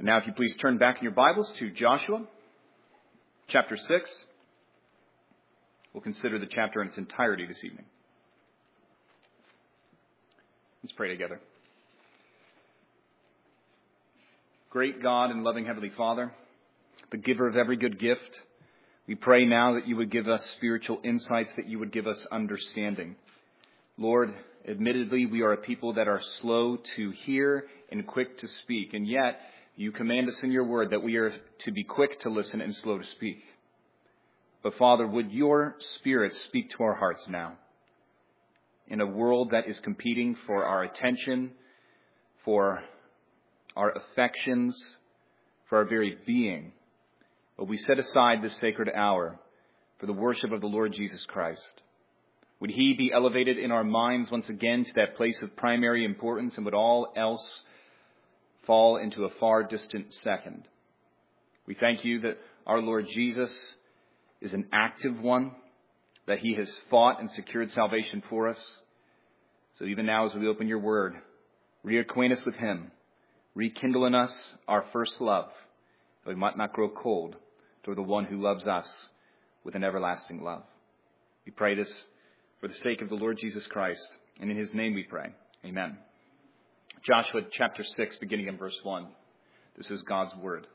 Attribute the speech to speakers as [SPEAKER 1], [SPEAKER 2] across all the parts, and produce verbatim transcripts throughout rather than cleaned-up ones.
[SPEAKER 1] And now if you please turn back in your Bibles to Joshua chapter six. We'll consider the chapter in its entirety this evening. Let's pray together. Great God and loving Heavenly Father, the giver of every good gift, we pray now that you would give us spiritual insights, that you would give us understanding. Lord, admittedly, we are a people that are slow to hear and quick to speak, and yet you command us in your word that we are to be quick to listen and slow to speak. But Father, would your Spirit speak to our hearts now? In a world that is competing for our attention, for our affections, for our very being, but we set aside this sacred hour for the worship of the Lord Jesus Christ. Would he be elevated in our minds once again to that place of primary importance, and would all else fall into a far distant second? We thank you that our Lord Jesus is an active one, that he has fought and secured salvation for us. So even now as we open your word, reacquaint us with him, rekindle in us our first love, that we might not grow cold toward the one who loves us with an everlasting love. We pray this for the sake of the Lord Jesus Christ, and in his name we pray. Amen. Joshua chapter six, beginning in verse one. This is God's word.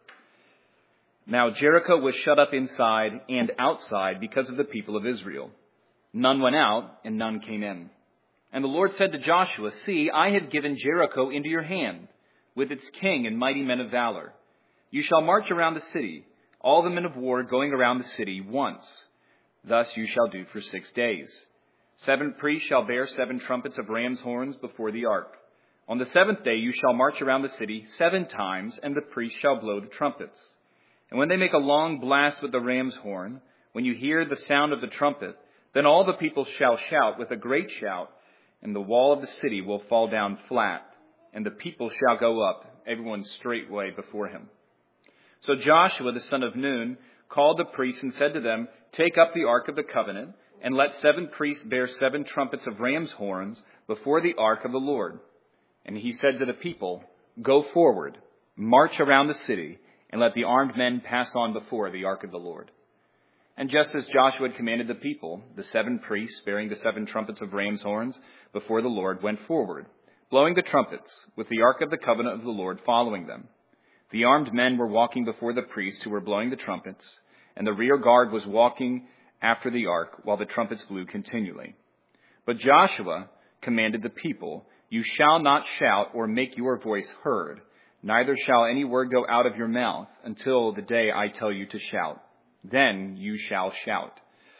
[SPEAKER 1] Now Jericho was shut up inside and outside because of the people of Israel. None went out, and none came in. And the Lord said to Joshua, See, I have given Jericho into your hand, with its king and mighty men of valor. You shall march around the city, all the men of war going around the city once. Thus you shall do for six days. Seven priests shall bear seven trumpets of ram's horns before the ark. On the seventh day you shall march around the city seven times, and the priests shall blow the trumpets. And when they make a long blast with the ram's horn, when you hear the sound of the trumpet, then all the people shall shout with a great shout, and the wall of the city will fall down flat, and the people shall go up, everyone straightway before him. So Joshua the son of Nun called the priests and said to them, Take up the ark of the covenant, and let seven priests bear seven trumpets of ram's horns before the ark of the Lord. And he said to the people, Go forward, march around the city, and let the armed men pass on before the ark of the Lord. And just as Joshua had commanded the people, the seven priests bearing the seven trumpets of ram's horns before the Lord went forward, blowing the trumpets, with the ark of the covenant of the Lord following them. The armed men were walking before the priests who were blowing the trumpets, and the rear guard was walking after the ark while the trumpets blew continually. But Joshua commanded the people, You shall not shout or make your voice heard, neither shall any word go out of your mouth until the day I tell you to shout. Then you shall shout.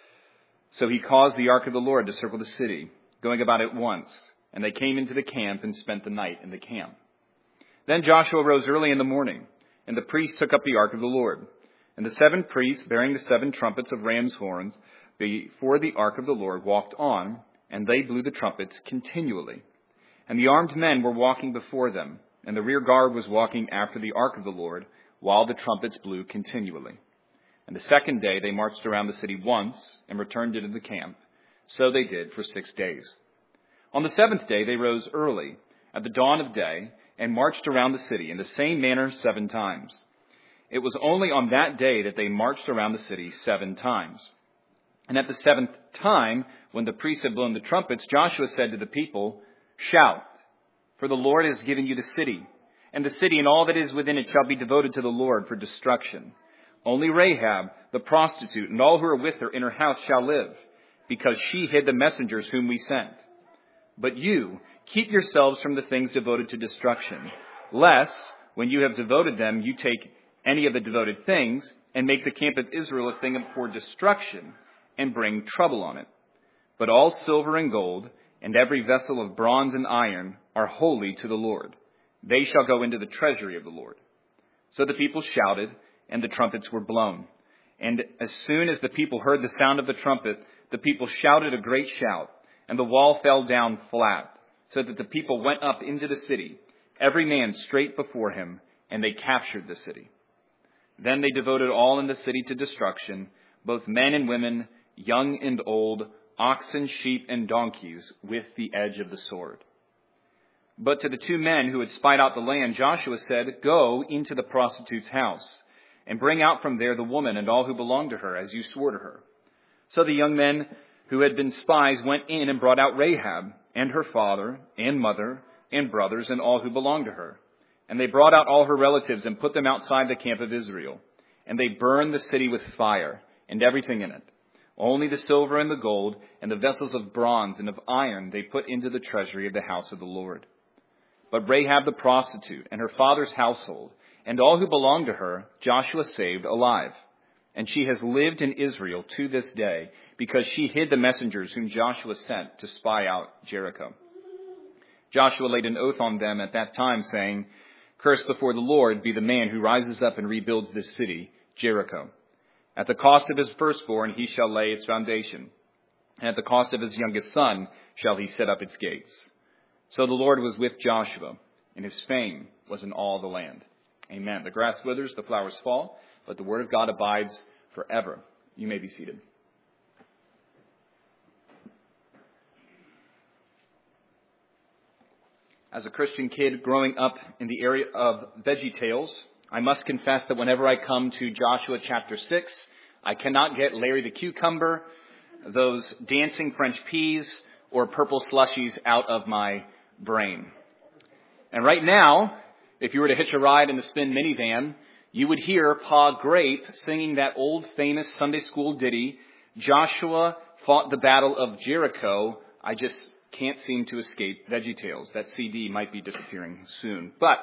[SPEAKER 1] So he caused the ark of the Lord to circle the city, going about it once, and they came into the camp and spent the night in the camp. Then Joshua rose early in the morning, and the priests took up the ark of the Lord. And the seven priests, bearing the seven trumpets of ram's horns before the ark of the Lord, walked on, and they blew the trumpets continually. And the armed men were walking before them, and the rear guard was walking after the ark of the Lord, while the trumpets blew continually. And the second day they marched around the city once, and returned into the camp. So they did for six days. On the seventh day they rose early, at the dawn of day, and marched around the city in the same manner seven times. It was only on that day that they marched around the city seven times. And at the seventh time, when the priests had blown the trumpets, Joshua said to the people, Shout, for the Lord has given you the city, and the city and all that is within it shall be devoted to the Lord for destruction. Only Rahab, the prostitute, and all who are with her in her house shall live, because she hid the messengers whom we sent. But you, keep yourselves from the things devoted to destruction, lest, when you have devoted them, you take any of the devoted things, and make the camp of Israel a thing for destruction, and bring trouble on it. But all silver and gold, and every vessel of bronze and iron, are holy to the Lord. They shall go into the treasury of the Lord. So the people shouted, and the trumpets were blown. And as soon as the people heard the sound of the trumpet, the people shouted a great shout, and the wall fell down flat, so that the people went up into the city, every man straight before him, and they captured the city. Then they devoted all in the city to destruction, both men and women, young and old, oxen, sheep, and donkeys, with the edge of the sword. But to the two men who had spied out the land, Joshua said, "Go into the prostitute's house, and bring out from there the woman and all who belong to her, as you swore to her." So the young men who had been spies went in and brought out Rahab, and her father, and mother, and brothers, and all who belonged to her. And they brought out all her relatives and put them outside the camp of Israel. And they burned the city with fire, and everything in it. Only the silver and the gold, and the vessels of bronze and of iron they put into the treasury of the house of the Lord. But Rahab the prostitute, and her father's household, and all who belonged to her, Joshua saved alive. And she has lived in Israel to this day, because she hid the messengers whom Joshua sent to spy out Jericho. Joshua laid an oath on them at that time, saying, "Cursed before the Lord be the man who rises up and rebuilds this city, Jericho. At the cost of his firstborn he shall lay its foundation, and at the cost of his youngest son shall he set up its gates." So the Lord was with Joshua, and his fame was in all the land. Amen. The grass withers, the flowers fall, but the word of God abides forever. You may be seated. As a Christian kid growing up in the area of VeggieTales, I must confess that whenever I come to Joshua chapter six, I cannot get Larry the Cucumber, those dancing French peas, or purple slushies out of my brain. And right now, if you were to hitch a ride in the Spin minivan, you would hear Pa Grape singing that old famous Sunday school ditty, "Joshua fought the battle of Jericho." I just can't seem to escape VeggieTales. That C D might be disappearing soon. But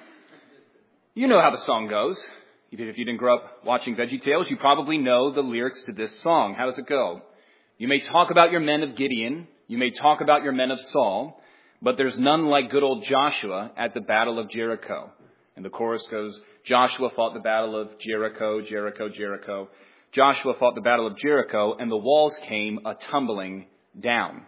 [SPEAKER 1] you know how the song goes. Even if you didn't grow up watching VeggieTales, you probably know the lyrics to this song. How does it go? "You may talk about your men of Gideon. You may talk about your men of Saul. But there's none like good old Joshua at the battle of Jericho." And the chorus goes, "Joshua fought the battle of Jericho, Jericho, Jericho. Joshua fought the battle of Jericho, and the walls came a-tumbling down."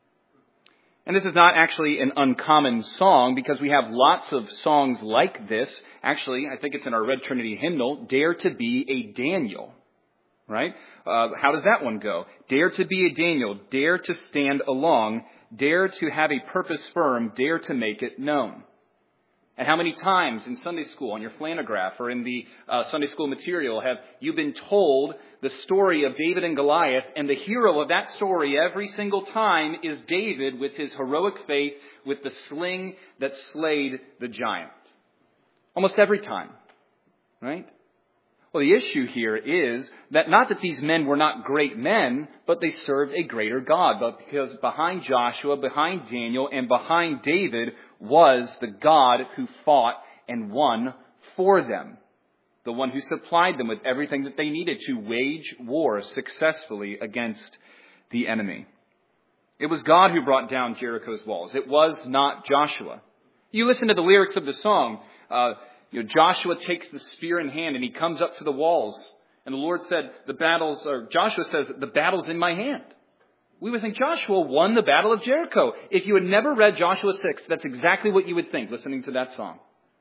[SPEAKER 1] And this is not actually an uncommon song, because we have lots of songs like this. Actually, I think it's in our Red Trinity hymnal, "Dare to be a Daniel." Right? Uh, how does that one go? "Dare to be a Daniel, dare to stand along, dare to have a purpose firm, dare to make it known." And how many times in Sunday school, on your flannograph or in the uh, Sunday school material, have you been told the story of David and Goliath, and the hero of that story every single time is David with his heroic faith, with the sling that slayed the giant? Almost every time, right? Well, the issue here is that not that these men were not great men, but they served a greater God. But because behind Joshua, behind Daniel, and behind David was the God who fought and won for them. The one who supplied them with everything that they needed to wage war successfully against the enemy. It was God who brought down Jericho's walls. It was not Joshua. You listen to the lyrics of the song. Uh, You know, Joshua takes the spear in hand and he comes up to the walls. And the Lord said, the battles, or Joshua says, "The battle's in my hand." We would think Joshua won the battle of Jericho. If you had never read Joshua six, that's exactly what you would think listening to that song.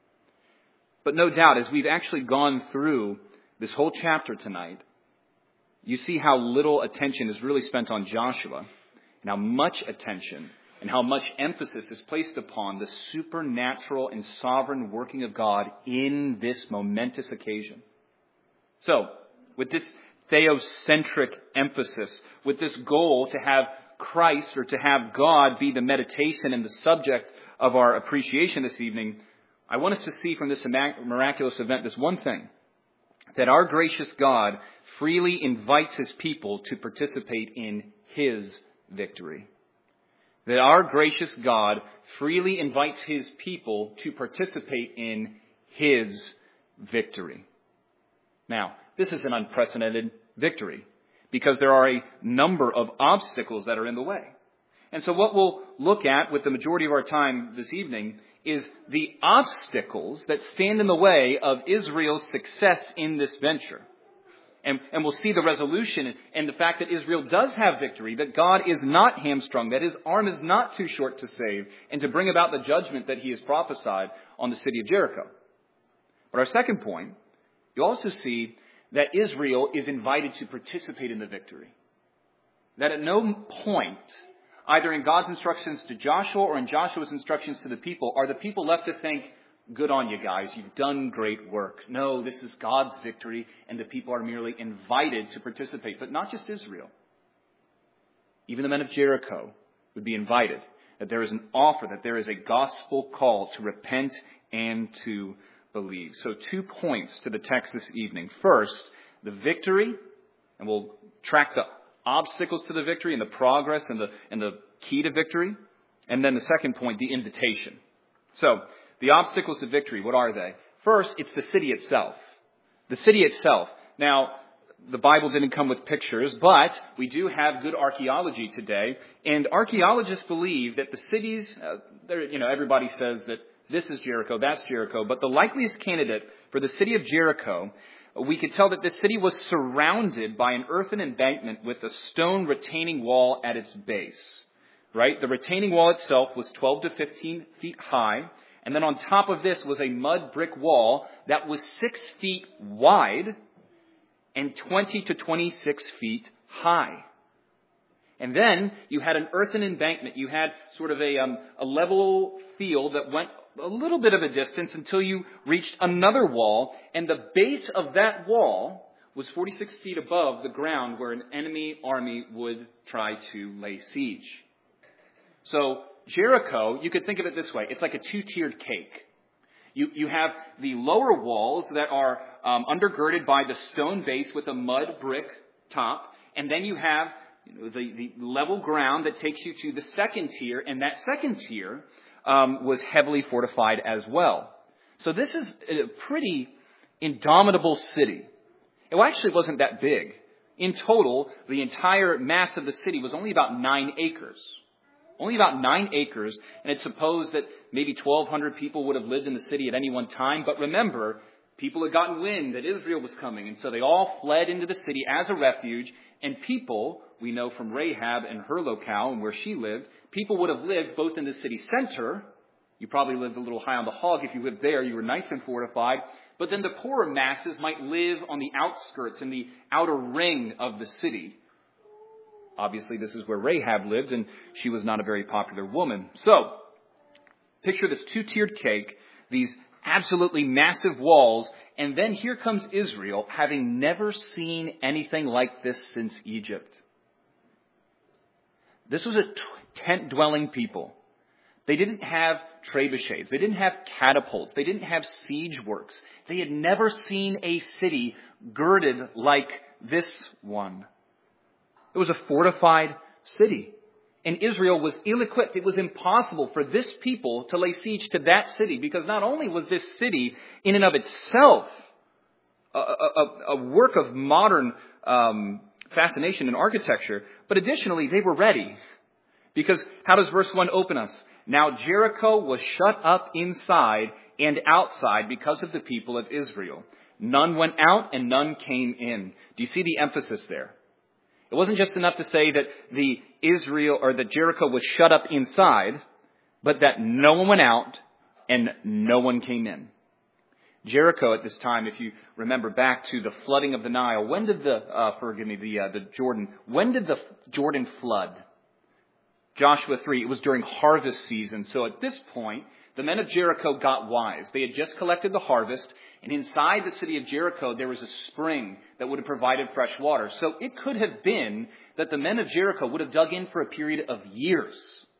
[SPEAKER 1] But no doubt, as we've actually gone through this whole chapter tonight, you see how little attention is really spent on Joshua, and how much attention and how much emphasis is placed upon the supernatural and sovereign working of God in this momentous occasion. So, with this theocentric emphasis, with this goal to have Christ or to have God be the meditation and the subject of our appreciation this evening, I want us to see from this miraculous event this one thing: that our gracious God freely invites his people to participate in his victory. That our gracious God freely invites his people to participate in his victory. Now, this is an unprecedented victory, because there are a number of obstacles that are in the way. And so what we'll look at with the majority of our time this evening is the obstacles that stand in the way of Israel's success in this venture. And, and we'll see the resolution and the fact that Israel does have victory, that God is not hamstrung, that his arm is not too short to save and to bring about the judgment that he has prophesied on the city of Jericho. But our second point, you also see that Israel is invited to participate in the victory. That at no point either in God's instructions to Joshua or in Joshua's instructions to the people, are the people left to think, good on you guys, you've done great work. No, this is God's victory, and the people are merely invited to participate. But not just Israel. Even the men of Jericho would be invited. That there is an offer, that there is a gospel call to repent and to believe. So two points to the text this evening. First, the victory, and we'll track the obstacles to the victory and the progress and the and the key to victory. And then the second point, the invitation. So, the obstacles to victory, what are they? First, it's the city itself. The city itself. Now, the Bible didn't come with pictures, but we do have good archaeology today. And archaeologists believe that the cities, uh, you know, everybody says that this is Jericho, that's Jericho. But the likeliest candidate for the city of Jericho, we could tell that this city was surrounded by an earthen embankment with a stone retaining wall at its base. Right? The retaining wall itself was twelve to fifteen feet high. And then on top of this was a mud brick wall that was six feet wide and twenty to twenty-six feet high. And then you had an earthen embankment. You had sort of a, um, a level field that went a little bit of a distance until you reached another wall. And the base of that wall was forty-six feet above the ground where an enemy army would try to lay siege. So Jericho, you could think of it this way. It's like a two-tiered cake. You, you have the lower walls that are um, undergirded by the stone base with a mud brick top. And then you have you know, the, the level ground that takes you to the second tier. And that second tier um, was heavily fortified as well. So this is a pretty indomitable city. It actually wasn't that big. In total, the entire mass of the city was only about nine acres. Only about nine acres, and it's supposed that maybe twelve hundred people would have lived in the city at any one time. But remember, people had gotten wind that Israel was coming, and so they all fled into the city as a refuge. And people, we know from Rahab and her locale and where she lived, people would have lived both in the city center. You probably lived a little high on the hog if you lived there. You were nice and fortified. But then the poorer masses might live on the outskirts, in the outer ring of the city. Obviously, this is where Rahab lived, and she was not a very popular woman. So, picture this two-tiered cake, these absolutely massive walls, and then here comes Israel, having never seen anything like this since Egypt. This was a tent-dwelling people. They didn't have trebuchets. They didn't have catapults. They didn't have siege works. They had never seen a city girded like this one. It was a fortified city. And Israel was ill-equipped. It was impossible for this people to lay siege to that city, because not only was this city in and of itself a, a, a work of modern um, fascination and architecture, but additionally they were ready. Because how does verse one open us? Now Jericho was shut up inside and outside because of the people of Israel. None went out and none came in. Do you see the emphasis there? It wasn't just enough to say that the Israel or that Jericho was shut up inside, but that no one went out and no one came in. Jericho at this time, if you remember back to the flooding of the Nile, when did the uh, forgive me the uh, the Jordan? When did the Jordan flood? Joshua three. It was during harvest season. So at this point, the men of Jericho got wise. They had just collected the harvest, and inside the city of Jericho, there was a spring that would have provided fresh water. So it could have been that the men of Jericho would have dug in for a period of years.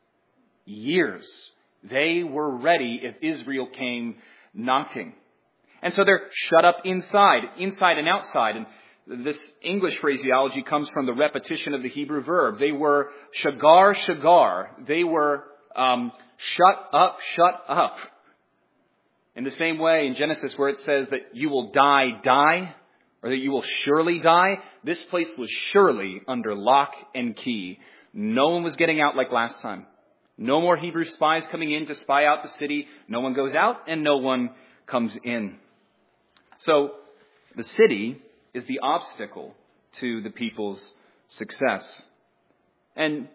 [SPEAKER 1] Years. They were ready if Israel came knocking. And so they're shut up inside, inside and outside. And this English phraseology comes from the repetition of the Hebrew verb. They were shagar, shagar. They were um, shut up, shut up. In the same way in Genesis where it says that you will die, die, or that you will surely die, this place was surely under lock and key. No one was getting out like last time. No more Hebrew spies coming in to spy out the city. No one goes out and no one comes in. So the city is the obstacle to the people's success. And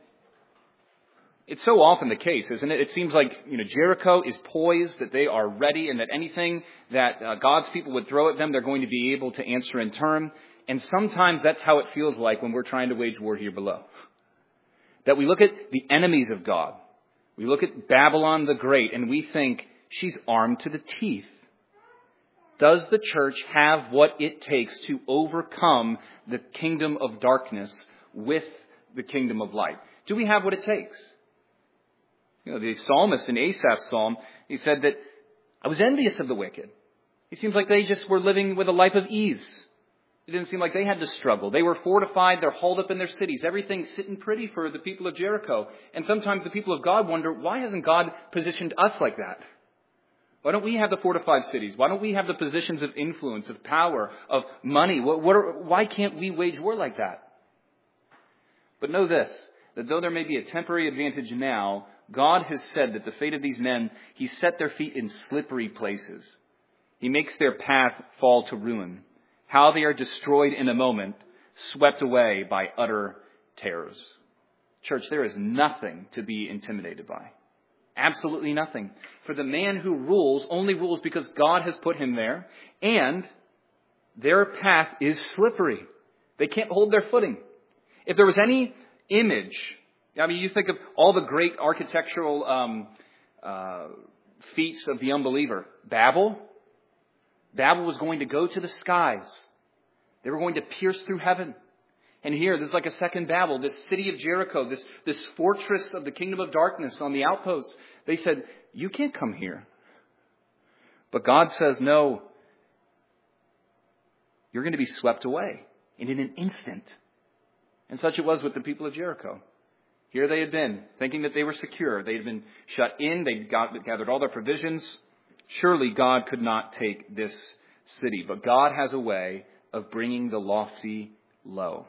[SPEAKER 1] it's so often the case, isn't it? It seems like, you know, Jericho is poised, that they are ready, and that anything that uh, God's people would throw at them, they're going to be able to answer in turn. And sometimes that's how it feels like when we're trying to wage war here below. That we look at the enemies of God. We look at Babylon the Great and we think she's armed to the teeth. Does the church have what it takes to overcome the kingdom of darkness with the kingdom of light? Do we have what it takes? You know, the psalmist in Asaph's psalm, he said that I was envious of the wicked. It seems like they just were living with a life of ease. It didn't seem like they had to struggle. They were fortified. They're hauled up in their cities. Everything's sitting pretty for the people of Jericho. And sometimes the people of God wonder, why hasn't God positioned us like that? Why don't we have the fortified cities? Why don't we have the positions of influence, of power, of money? What, what are, why can't we wage war like that? But know this, that though there may be a temporary advantage now, God has said that the fate of these men, He set their feet in slippery places. He makes their path fall to ruin. How they are destroyed in a moment, swept away by utter terrors. Church, there is nothing to be intimidated by. Absolutely nothing. For the man who rules only rules because God has put him there, and their path is slippery. They can't hold their footing. If there was any image, I mean, you think of all the great architectural um, uh, feats of the unbeliever. Babel. Babel was going to go to the skies. They were going to pierce through heaven. And here, this is like a second Babel, this city of Jericho, this, this fortress of the kingdom of darkness on the outposts. They said, you can't come here. But God says, no, you're going to be swept away. And in an instant. And such it was with the people of Jericho. Here they had been, thinking that they were secure. They had been shut in. They'd got, gathered all their provisions. Surely God could not take this city. But God has a way of bringing the lofty low.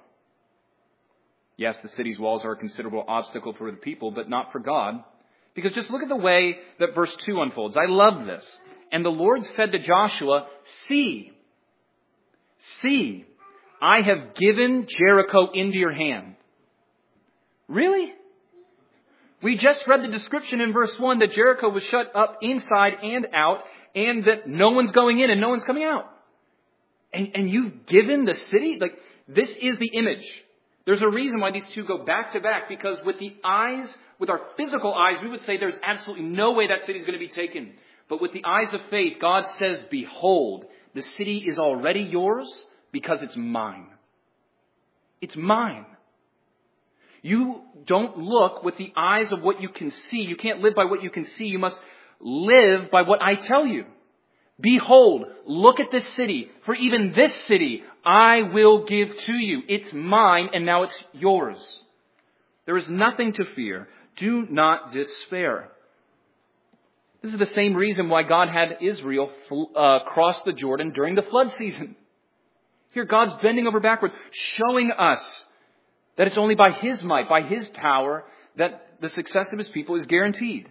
[SPEAKER 1] Yes, the city's walls are a considerable obstacle for the people, but not for God. Because just look at the way that verse two unfolds. I love this. And the Lord said to Joshua, see, see, I have given Jericho into your hand. Really? We just read the description in verse one that Jericho was shut up inside and out, and that no one's going in and no one's coming out. And, and you've given the city? Like, this is the image. There's a reason why these two go back to back, because with the eyes, with our physical eyes, we would say there's absolutely no way that city is going to be taken. But with the eyes of faith, God says, behold, the city is already yours because it's mine. It's mine. You don't look with the eyes of what you can see. You can't live by what you can see. You must live by what I tell you. Behold, look at this city. For even this city I will give to you. It's mine and now it's yours. There is nothing to fear. Do not despair. This is the same reason why God had Israel uh, cross the Jordan during the flood season. Here God's bending over backward, showing us that it's only by His might, by His power, that the success of His people is guaranteed.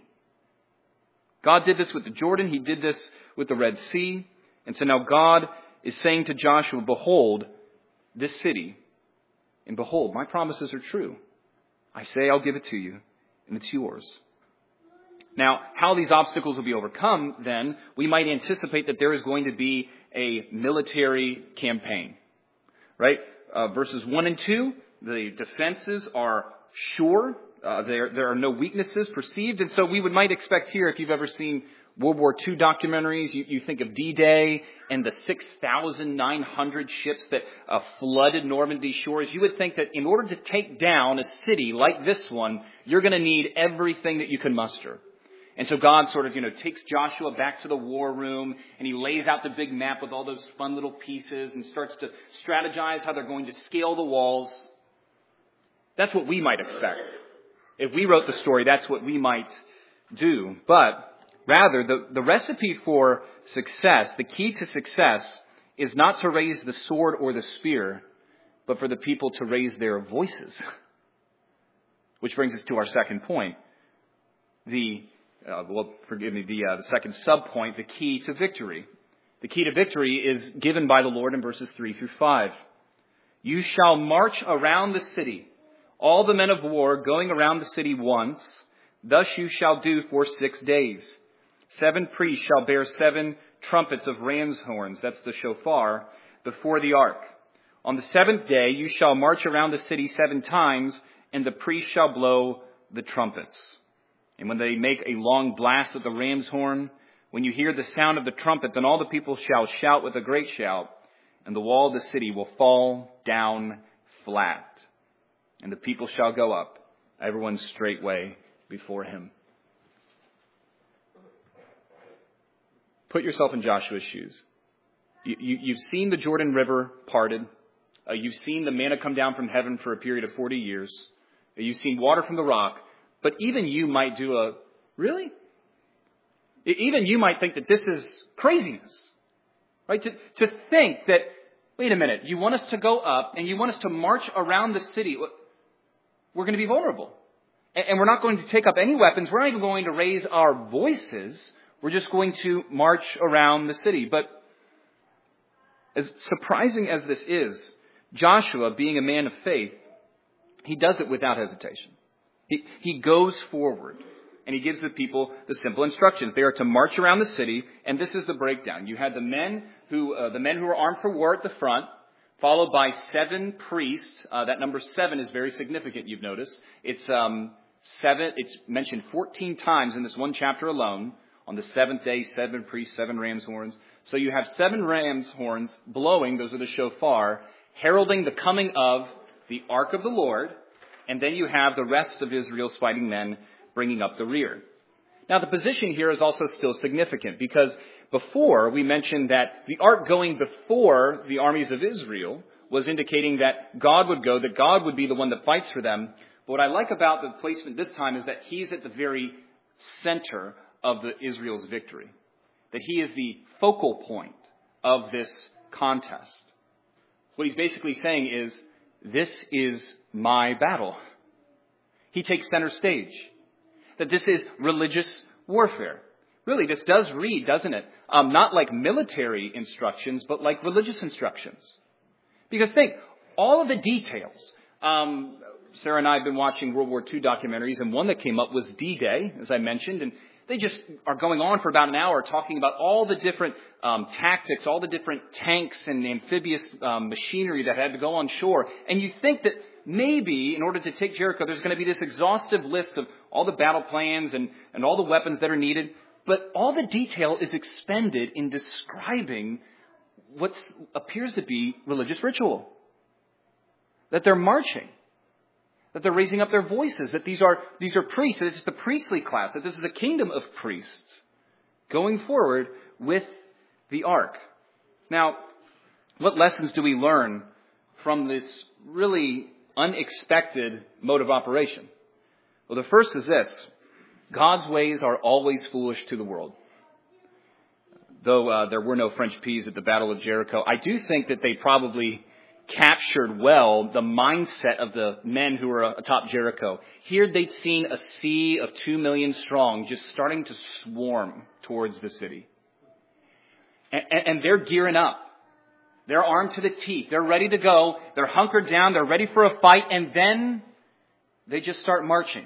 [SPEAKER 1] God did this with the Jordan. He did this with the Red Sea. And so now God is saying to Joshua, behold, this city, and behold, my promises are true. I say I'll give it to you, and it's yours. Now, how these obstacles will be overcome, then, we might anticipate that there is going to be a military campaign. Right? Uh, verses one and two, the defenses are sure. Uh, there, there are no weaknesses perceived. And so we would might expect here, if you've ever seen World War Two documentaries, you, you think of D-Day and the six thousand nine hundred ships that uh, flooded Normandy shores. You would think that in order to take down a city like this one, you're going to need everything that you can muster. And so God sort of, you know, takes Joshua back to the war room and he lays out the big map with all those fun little pieces and starts to strategize how they're going to scale the walls. That's what we might expect. If we wrote the story, that's what we might do. But rather, the, the recipe for success, the key to success, is not to raise the sword or the spear, but for the people to raise their voices. Which brings us to our second point. The, uh, well, forgive me, the, uh, the second sub-point, the key to victory. The key to victory is given by the Lord in verses three through five. You shall march around the city, all the men of war going around the city once. Thus you shall do for six days. Seven priests shall bear seven trumpets of ram's horns, that's the shofar, before the ark. On the seventh day you shall march around the city seven times, and the priests shall blow the trumpets. And when they make a long blast with the ram's horn, when you hear the sound of the trumpet, then all the people shall shout with a great shout, and the wall of the city will fall down flat. And the people shall go up, everyone straightway before him. Put yourself in Joshua's shoes. You, you, you've seen the Jordan River parted. Uh, you've seen the manna come down from heaven for a period of forty years. Uh, you've seen water from the rock. But even you might do a, really? Even you might think that this is craziness. Right? To, to think that, wait a minute, you want us to go up and you want us to march around the city. We're going to be vulnerable. And, and we're not going to take up any weapons. We're not even going to raise our voices. We're just going to march around the city. But as surprising as this is, Joshua, being a man of faith, he does it without hesitation. He, he goes forward and he gives the people the simple instructions. They are to march around the city, and this is the breakdown. You had the men who, uh, the men who were armed for war at the front, followed by seven priests. Uh, that number seven is very significant. You've noticed it's um, seven. It's mentioned fourteen times in this one chapter alone. On the seventh day, seven priests, seven ram's horns. So you have seven ram's horns blowing. Those are the shofar, heralding the coming of the ark of the Lord. And then you have the rest of Israel's fighting men bringing up the rear. Now, the position here is also still significant because before we mentioned that the ark going before the armies of Israel was indicating that God would go, that God would be the one that fights for them. But what I like about the placement this time is that he's at the very center of the Israel's victory, that he is the focal point of this contest. What he's basically saying is, this is my battle. He takes center stage. That this is religious warfare. Really, this does read, doesn't it? Um, not like military instructions, but like religious instructions. Because think, all of the details. Um, Sarah and I have been watching World War Two documentaries, and one that came up was D-Day, as I mentioned, and they just are going on for about an hour talking about all the different um, tactics, all the different tanks and amphibious um, machinery that had to go on shore. And you think that maybe in order to take Jericho, there's going to be this exhaustive list of all the battle plans and, and all the weapons that are needed. But all the detail is expended in describing what appears to be religious ritual. That they're marching. That they're raising up their voices, that these are these are priests, that it's the priestly class, that this is a kingdom of priests going forward with the ark. Now, what lessons do we learn from this really unexpected mode of operation? Well, the first is this. God's ways are always foolish to the world. Though uh, there were no French peas at the Battle of Jericho, I do think that they probably captured well the mindset of the men who were atop Jericho. Here they'd seen a sea of two million strong just starting to swarm towards the city. And, and they're gearing up. They're armed to the teeth. They're ready to go. They're hunkered down. They're ready for a fight. And then they just start marching.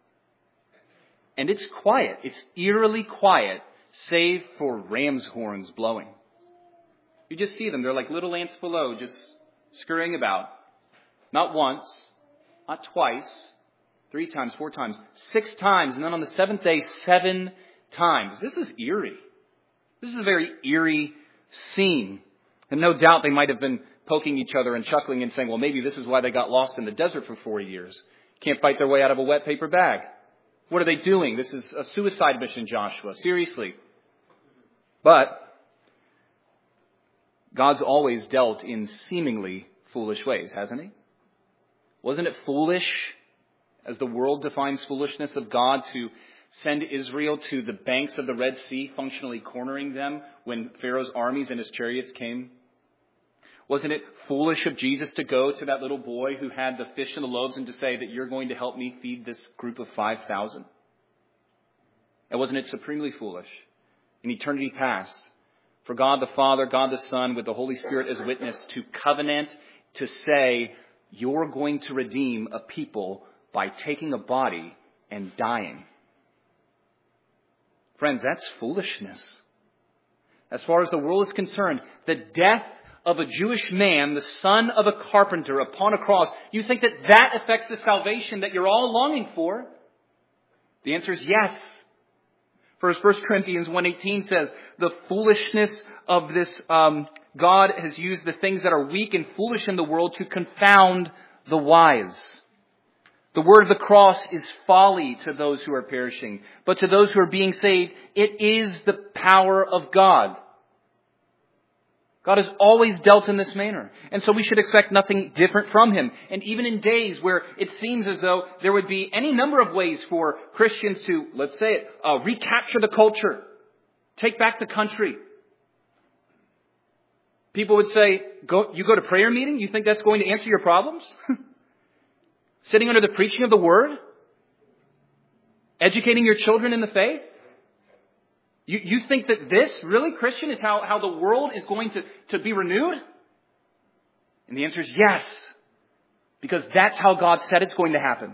[SPEAKER 1] And it's quiet. It's eerily quiet, save for ram's horns blowing. You just see them. They're like little ants below, just scurrying about. Not once, not twice, three times, four times, six times, and then on the seventh day, seven times. This is eerie. This is a very eerie scene. And no doubt they might have been poking each other and chuckling and saying, well, maybe this is why they got lost in the desert for four years. Can't fight their way out of a wet paper bag. What are they doing? This is a suicide mission, Joshua. Seriously. But God's always dealt in seemingly foolish ways, hasn't he? Wasn't it foolish, as the world defines foolishness of God, to send Israel to the banks of the Red Sea, functionally cornering them when Pharaoh's armies and his chariots came? Wasn't it foolish of Jesus to go to that little boy who had the fish and the loaves and to say that you're going to help me feed this group of five thousand? And wasn't it supremely foolish in eternity past for God the Father, God the Son, with the Holy Spirit as witness, to covenant, to say, you're going to redeem a people by taking a body and dying? Friends, that's foolishness. As far as the world is concerned, the death of a Jewish man, the son of a carpenter, upon a cross, you think that that affects the salvation that you're all longing for? The answer is yes. First Corinthians one eighteen says, the foolishness of this, um, God has used the things that are weak and foolish in the world to confound the wise. The word of the cross is folly to those who are perishing, but to those who are being saved, it is the power of God. God has always dealt in this manner. And so we should expect nothing different from Him. And even in days where it seems as though there would be any number of ways for Christians to, let's say it, uh, recapture the culture, take back the country. People would say, go, you go to prayer meeting? You think that's going to answer your problems? Sitting under the preaching of the Word? Educating your children in the faith? You, you think that this, really, Christian, is how, how the world is going to, to be renewed? And the answer is yes. Because that's how God said it's going to happen.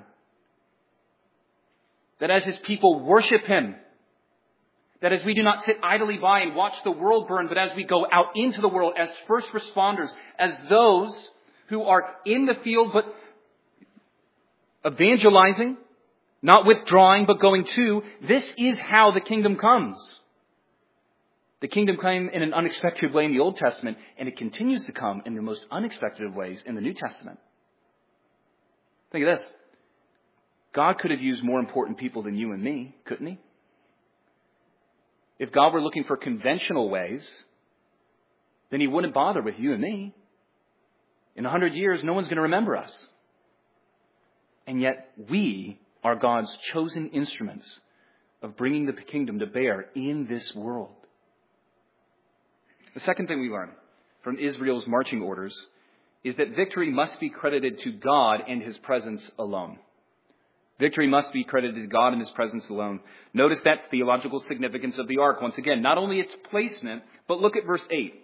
[SPEAKER 1] That as His people worship Him, that as we do not sit idly by and watch the world burn, but as we go out into the world as first responders, as those who are in the field but evangelizing, not withdrawing but going to, this is how the kingdom comes. The kingdom came in an unexpected way in the Old Testament, and it continues to come in the most unexpected of ways in the New Testament. Think of this. God could have used more important people than you and me, couldn't He? If God were looking for conventional ways, then He wouldn't bother with you and me. In a hundred years, no one's going to remember us. And yet, we are God's chosen instruments of bringing the kingdom to bear in this world. The second thing we learn from Israel's marching orders is that victory must be credited to God and His presence alone. Victory must be credited to God and His presence alone. Notice that theological significance of the ark. Once again, not only its placement, but look at verse eight.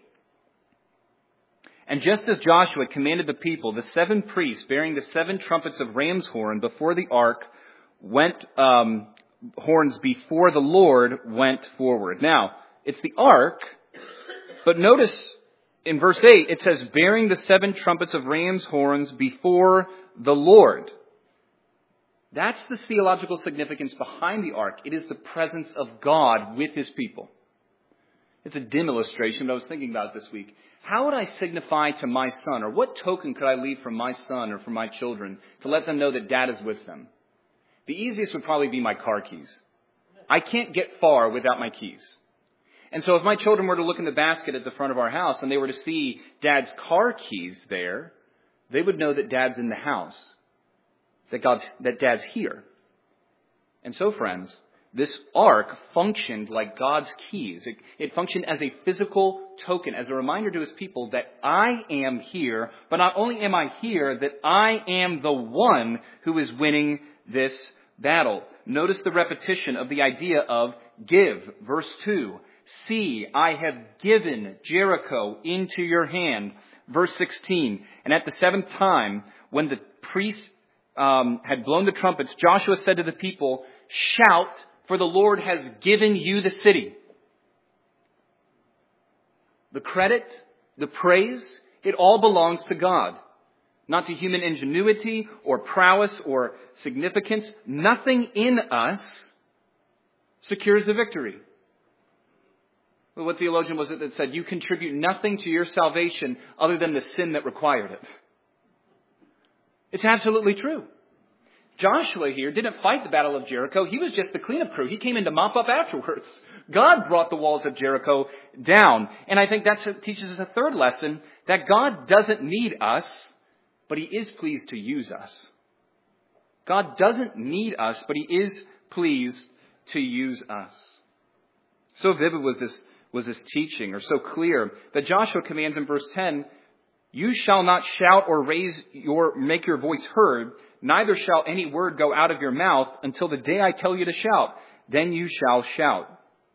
[SPEAKER 1] And just as Joshua commanded the people, the seven priests bearing the seven trumpets of ram's horn before the ark went, um, horns before the Lord went forward. Now, it's the ark, but notice in verse eight, it says, bearing the seven trumpets of ram's horns before the Lord. That's the theological significance behind the ark. It is the presence of God with His people. It's a dim illustration, but I was thinking about it this week. How would I signify to my son, or what token could I leave for my son or for my children to let them know that Dad is with them? The easiest would probably be my car keys. I can't get far without my keys. And so if my children were to look in the basket at the front of our house and they were to see Dad's car keys there, they would know that Dad's in the house, that God's, that Dad's here. And so, friends, this ark functioned like God's keys. It, it functioned as a physical token, as a reminder to His people that I am here, but not only am I here, that I am the one who is winning this battle. Notice the repetition of the idea of give. Verse two. See, I have given Jericho into your hand. Verse sixteen. And at the seventh time, when the priests um, had blown the trumpets, Joshua said to the people, shout, for the Lord has given you the city. The credit, the praise, it all belongs to God. Not to human ingenuity or prowess or significance. Nothing in us secures the victory. Well, what theologian was it that said, you contribute nothing to your salvation other than the sin that required it? It's absolutely true. Joshua here didn't fight the battle of Jericho. He was just the cleanup crew. He came in to mop up afterwards. God brought the walls of Jericho down. And I think that teaches us a third lesson, that God doesn't need us, but He is pleased to use us. God doesn't need us, but He is pleased to use us. So vivid was this, was this teaching, or so clear, that Joshua commands in verse ten, you shall not shout or raise your, make your voice heard, neither shall any word go out of your mouth until the day I tell you to shout. Then you shall shout.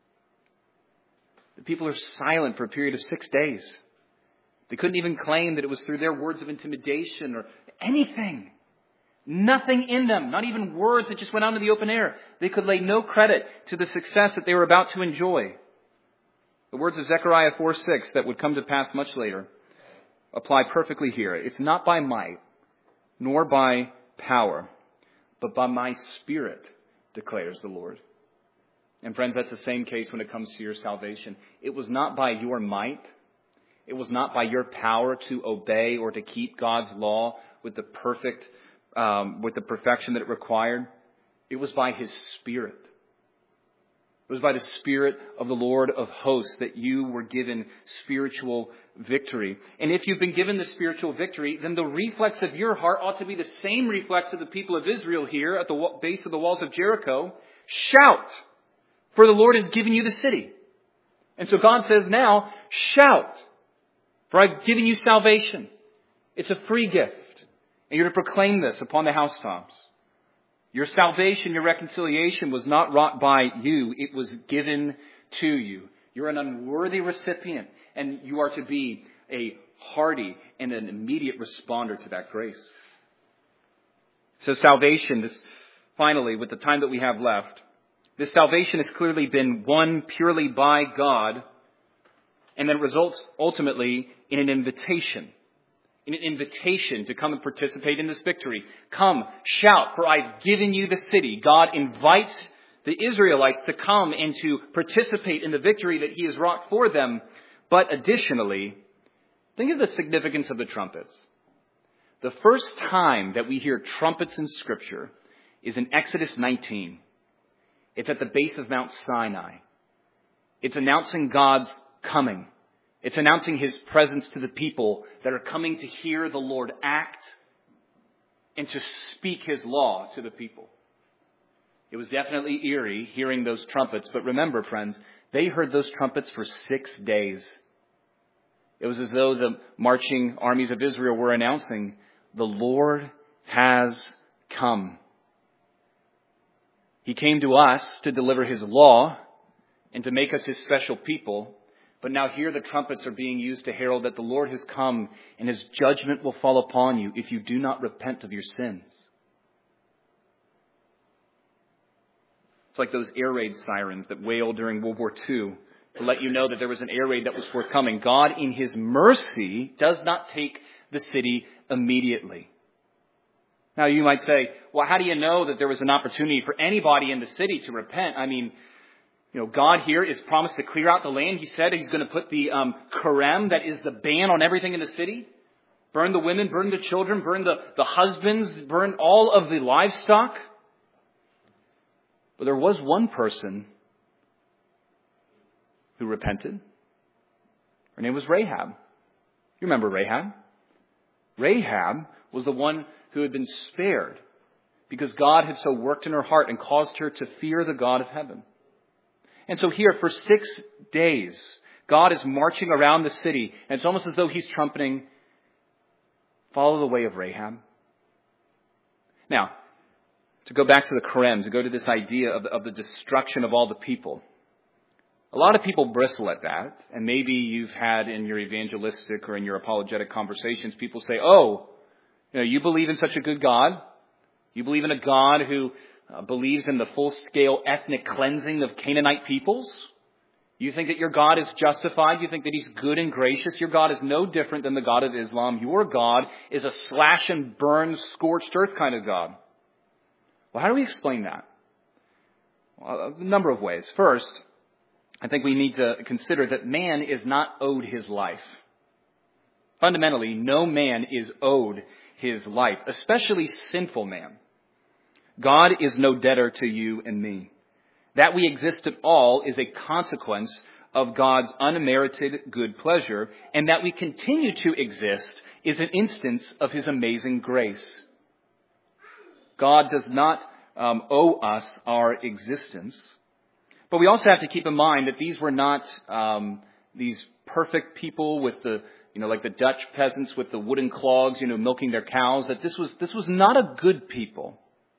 [SPEAKER 1] The people are silent for a period of six days. They couldn't even claim that it was through their words of intimidation or anything. Nothing in them, not even words that just went out into the open air. They could lay no credit to the success that they were about to enjoy. The words of Zechariah four six that would come to pass much later. apply perfectly here. It's not by might, nor by power, but by my Spirit, declares the Lord. And friends, that's the same case when it comes to your salvation. It was not by your might. It was not by your power to obey or to keep God's law with the perfect, um, with the perfection that it required. It was by His Spirit. It was by the Spirit of the Lord of hosts that you were given spiritual victory. And if you've been given the spiritual victory, then the reflex of your heart ought to be the same reflex of the people of Israel here at the base of the walls of Jericho. Shout, for the Lord has given you the city. And so God says now, shout, for I've given you salvation. It's a free gift. And you're to proclaim this upon the housetops. Your salvation, your reconciliation was not wrought by you. It was given to you. You're an unworthy recipient, and you are to be a hearty and an immediate responder to that grace. So salvation, this, finally, with the time that we have left, this salvation has clearly been won purely by God, and then results ultimately in an invitation. In an invitation to come and participate in this victory. Come, shout, for I've given you the city. God invites the Israelites to come and to participate in the victory that He has wrought for them. But additionally, think of the significance of the trumpets. The first time that we hear trumpets in Scripture is in Exodus nineteen. It's at the base of Mount Sinai. It's announcing God's coming. It's announcing His presence to the people that are coming to hear the Lord act and to speak His law to the people. It was definitely eerie hearing those trumpets, but remember, friends, they heard those trumpets for six days. It was as though the marching armies of Israel were announcing, the Lord has come. He came to us to deliver His law and to make us His special people. But now here the trumpets are being used to herald that the Lord has come and His judgment will fall upon you if you do not repent of your sins. It's like those air raid sirens that wailed during World War Two to let you know that there was an air raid that was forthcoming. God, in His mercy, does not take the city immediately. Now you might say, well, how do you know that there was an opportunity for anybody in the city to repent? I mean, You know, God here is promised to clear out the land. He said He's going to put the um, karem, that is the ban on everything in the city. Burn the women, burn the children, burn the, the husbands, burn all of the livestock. But there was one person who repented. Her name was Rahab. You remember Rahab? Rahab was the one who had been spared because God had so worked in her heart and caused her to fear the God of heaven. And so here, for six days, God is marching around the city, and it's almost as though He's trumpeting, follow the way of Rahab. Now, to go back to the Karem, to go to this idea of, of the destruction of all the people. A lot of people bristle at that, and maybe you've had in your evangelistic or in your apologetic conversations, people say, oh, you know, you believe in such a good God? You believe in a God who Uh, believes in the full-scale ethnic cleansing of Canaanite peoples? You think that your God is justified? You think that He's good and gracious? Your God is no different than the God of Islam. Your God is a slash and burn, scorched earth kind of God. Well, how do we explain that? Well, a number of ways. First, I think we need to consider that man is not owed his life. Fundamentally, no man is owed his life, especially sinful man. God is no debtor to you and me. That we exist at all is a consequence of God's unmerited good pleasure, and that we continue to exist is an instance of His amazing grace. God does not um, owe us our existence, but we also have to keep in mind that these were not um, these perfect people with the, you know, like the Dutch peasants with the wooden clogs, you know, milking their cows. That this was this was not a good people.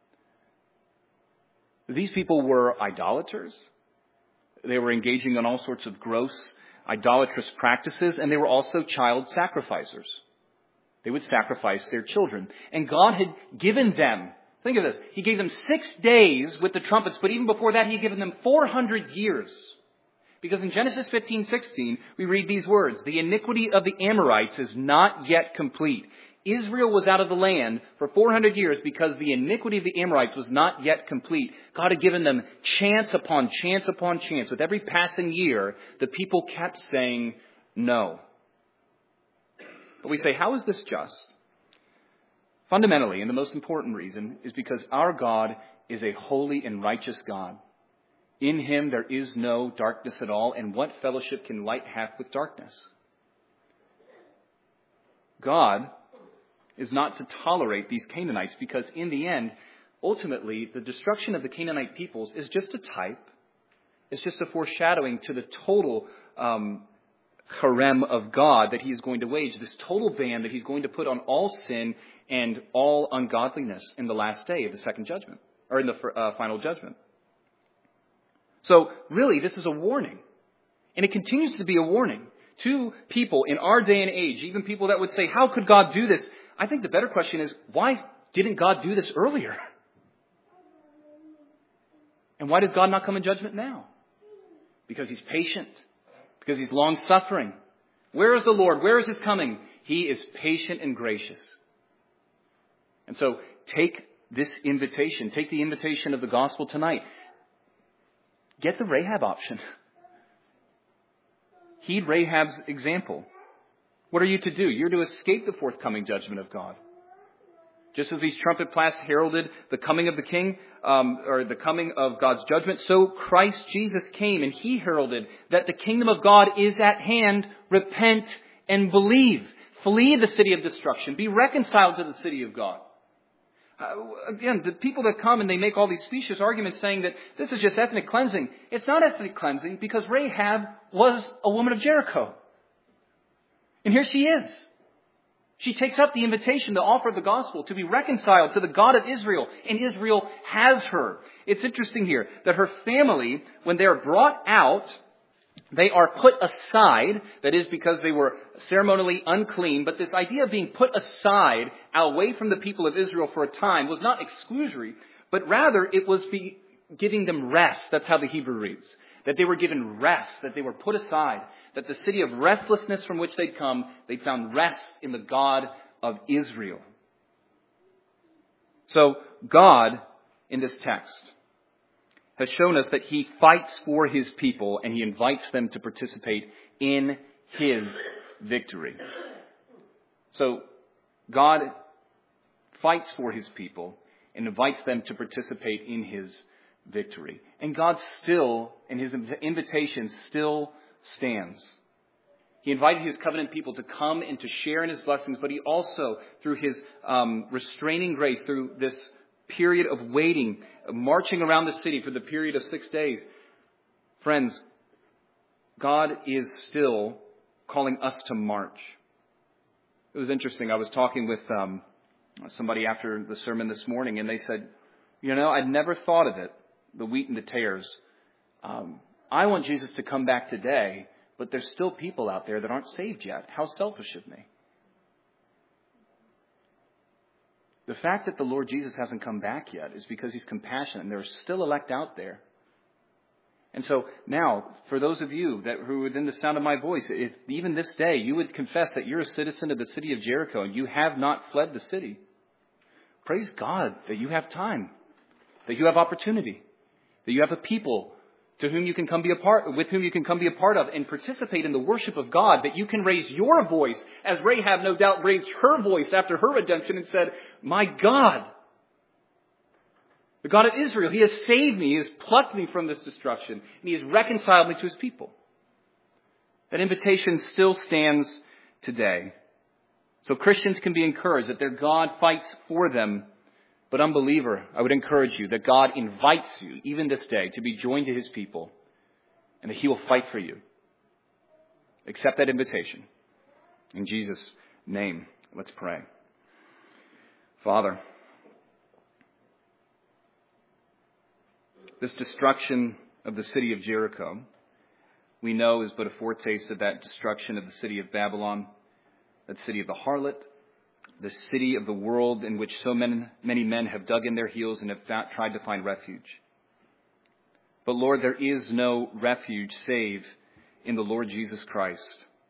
[SPEAKER 1] These people were idolaters. They were engaging in all sorts of gross, idolatrous practices, and they were also child sacrificers. They would sacrifice their children. And God had given them, think of this, He gave them six days with the trumpets, but even before that, He had given them four hundred years Because in Genesis fifteen sixteen, we read these words, the iniquity of the Amorites is not yet complete. Israel was out of the land for four hundred years because the iniquity of the Amorites was not yet complete. God had given them chance upon chance upon chance. With every passing year, the people kept saying no. But we say, how is this just? Fundamentally, and the most important reason, is because our God is a holy and righteous God. In him there is no darkness at all, and what fellowship can light have with darkness? God is not to tolerate these Canaanites because in the end, ultimately, the destruction of the Canaanite peoples is just a type. It's just a foreshadowing to the total um, harem of God that he is going to wage, this total ban that he's going to put on all sin and all ungodliness in the last day of the second judgment, or in the uh, final judgment. So really, this is a warning. And it continues to be a warning to people in our day and age, even people that would say, how could God do this? I think the better question is, why didn't God do this earlier? And why does God not come in judgment now? Because he's patient. Because he's long-suffering. Where is the Lord? Where is his coming? He is patient and gracious. And so take this invitation. Take the invitation of the gospel tonight. Get the Rahab option. Heed Rahab's example. What are you to do? You're to escape the forthcoming judgment of God. Just as these trumpet blasts heralded the coming of the king, um, or the coming of God's judgment, so Christ Jesus came and he heralded that the kingdom of God is at hand. Repent and believe. Flee the city of destruction. Be reconciled to the city of God. Uh, again, the people that come and they make all these specious arguments saying that this is just ethnic cleansing. It's not ethnic cleansing because Rahab was a woman of Jericho. And here she is. She takes up the invitation, the offer of the gospel to be reconciled to the God of Israel. And Israel has her. It's interesting here that her family, when they're brought out, they are put aside. That is because they were ceremonially unclean. But this idea of being put aside away from the people of Israel for a time was not exclusory, but rather it was be giving them rest. That's how the Hebrew reads. That they were given rest, that they were put aside, that the city of restlessness from which they'd come, they found rest in the God of Israel. So God, in this text, has shown us that he fights for his people and he invites them to participate in his victory. So God fights for his people and invites them to participate in his victory. And God still, and his invitation still stands. He invited his covenant people to come and to share in his blessings, but he also, through his um, restraining grace, through this period of waiting, marching around the city for the period of six days, friends, God is still calling us to march. It was interesting. I was talking with um, somebody after the sermon this morning, and they said, you know, I'd never thought of it, the wheat and the tares. Um, I want Jesus to come back today, but there's still people out there that aren't saved yet. How selfish of me. The fact that the Lord Jesus hasn't come back yet is because he's compassionate, and there are still elect out there. And so now, for those of you that who are within the sound of my voice, if even this day you would confess that you're a citizen of the city of Jericho and you have not fled the city, praise God that you have time, that you have opportunity, that you have a people to whom you can come be a part, with whom you can come be a part of and participate in the worship of God, that you can raise your voice, as Rahab no doubt raised her voice after her redemption and said, my God, the God of Israel, he has saved me, he has plucked me from this destruction, and he has reconciled me to his people. That invitation still stands today. So Christians can be encouraged that their God fights for them. But unbeliever, I would encourage you that God invites you, even this day, to be joined to his people, and that he will fight for you. Accept that invitation. In Jesus' name, let's pray. Father, this destruction of the city of Jericho, we know is but a foretaste of that destruction of the city of Babylon, that city of the harlot, the city of the world in which so many, many men have dug in their heels and have found, tried to find refuge. But Lord, there is no refuge save in the Lord Jesus Christ.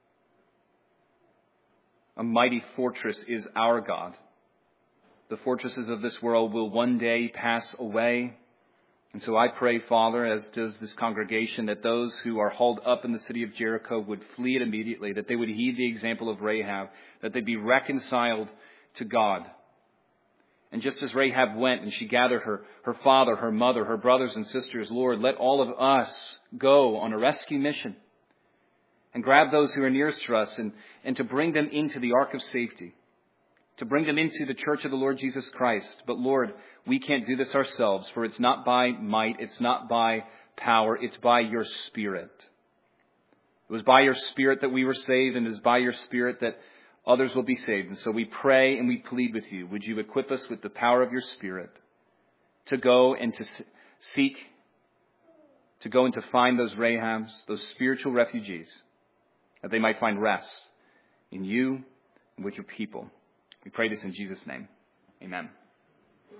[SPEAKER 1] A mighty fortress is our God. The fortresses of this world will one day pass away. And so I pray, Father, as does this congregation, that those who are hauled up in the city of Jericho would flee it immediately, that they would heed the example of Rahab, that they be reconciled to God. And just as Rahab went and she gathered her, her father, her mother, her brothers and sisters, Lord, let all of us go on a rescue mission and grab those who are nearest to us and, and to bring them into the ark of safety, to bring them into the church of the Lord Jesus Christ. But Lord, we can't do this ourselves, for it's not by might, it's not by power, it's by your Spirit. It was by your Spirit that we were saved, and it is by your Spirit that others will be saved. And so we pray and we plead with you. Would you equip us with the power of your Spirit to go and to seek, to go and to find those Rahabs, those spiritual refugees, that they might find rest in you and with your people. We pray this in Jesus' name. Amen.